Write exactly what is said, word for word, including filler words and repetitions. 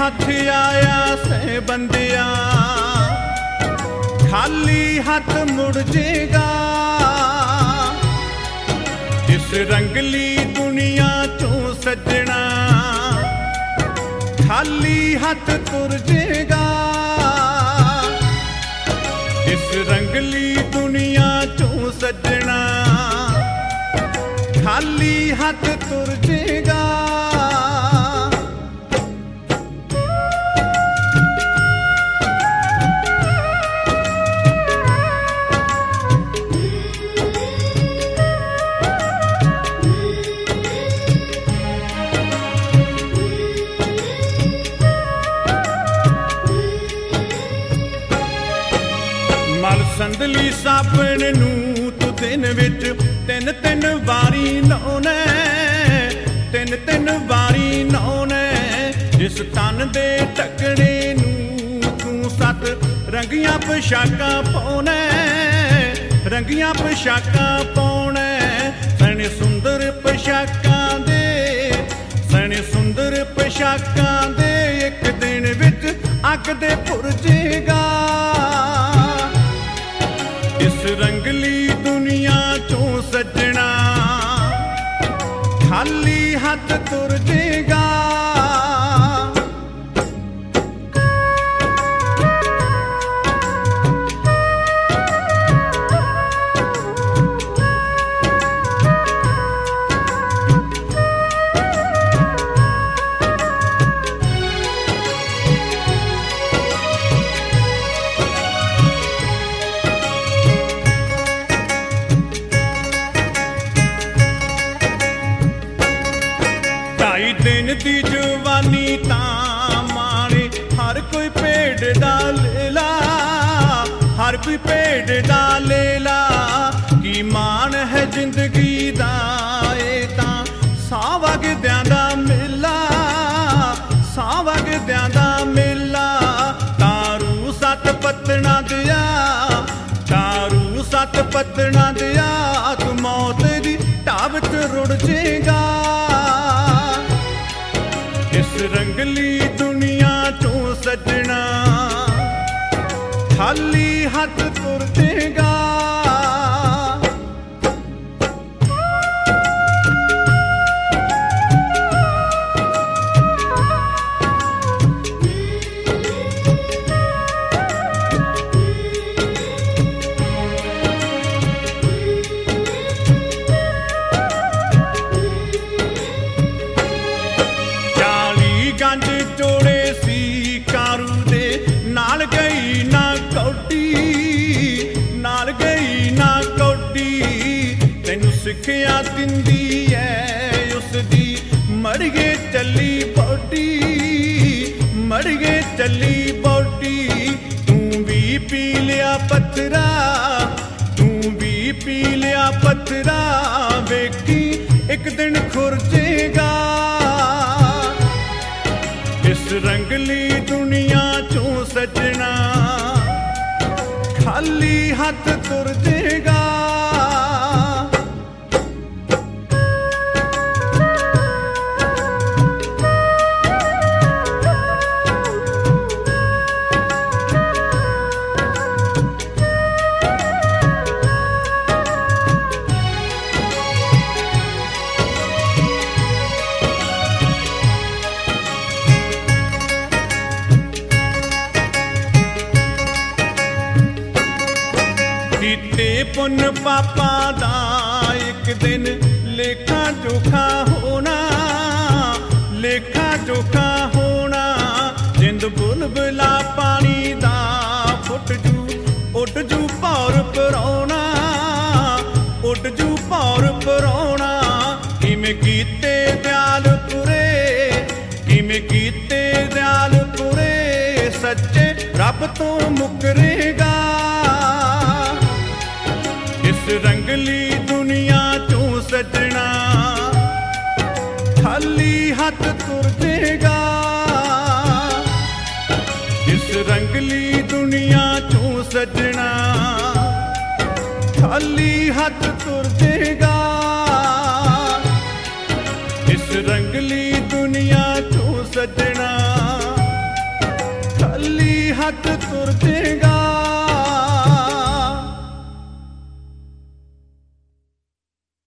हथ आया से बंदिया, खाली हाथ मुड़ जेगा। इस रंगली दुनिया चों सजना, खाली हाथ तुर जेगा। इस रंगली दुनिया चों सजना, खाली हाथ तुर जेगा। मल संदली साबण नूं तू दिन विच तिन तिन वारी नौने, तिन तिन वारी नौने। जिस तन दे ढकणे नूं तू सत रंगियां पोशाकां पाउणे, रंगियां पोशाकां पाउणे। सने सुंदर पोशाकां दे, सने सुंदर पोशाकां दे एक दिन विच अग दे पुरजेगा। इस रंगली दुनिया चों सजना, खाली हाथ तुर जेगा। ढाई दिन दी जवानी तां माणे, हर कोई भेड़ दा लेला, हर कोई भेड़ दा लेला। की मान है जिंदगी दा ए तां सां वगदियां दा मेला, सां वगदियां दा मेला। तारू सत पत्तना दिया, तारू सत पत्तना दिया। तू मौत दी ढाब च रुड़ जेगा। इस रंगली दुनिया चों सजना, खाली हाथ तुर जेगा। गंज जोड़े सी कारू दे, नाल गई ना कौडी, नाल गई ना कौडी। तैनू सिक्ख्या दिंदी है उसदी मड़िए चली बौडी, मड़िए चली बौडी। तू भी पी लिया पत्थरा, तू भी पी लिया पत्थरा। वेखी एक दिन खुरजेगा। इस रंगली दुनिया चों सजना, खाली हाथ तुर जेगा। कीते पुन पापा दा एक दिन लेखा जोखा होना, लेखा जोखा होना। जिंद बुलबुला पानी दा फुट जू, उड जू भौर पराउणा, उड जू भौर पराउणा। किवें कीते दयालपुरे, किवें कीते दयालपुरे। सच्चे रब तो मुकरेगा। इस रंगली दुनिया चों सजना, खाली हाथ तुर जेगा। इस रंगली दुनिया चों सजना, खाली हाथ तुर जेगा। इस रंगली दुनिया चों सजना, ਹੱਥ ਤੁਰ ਜੇਗਾ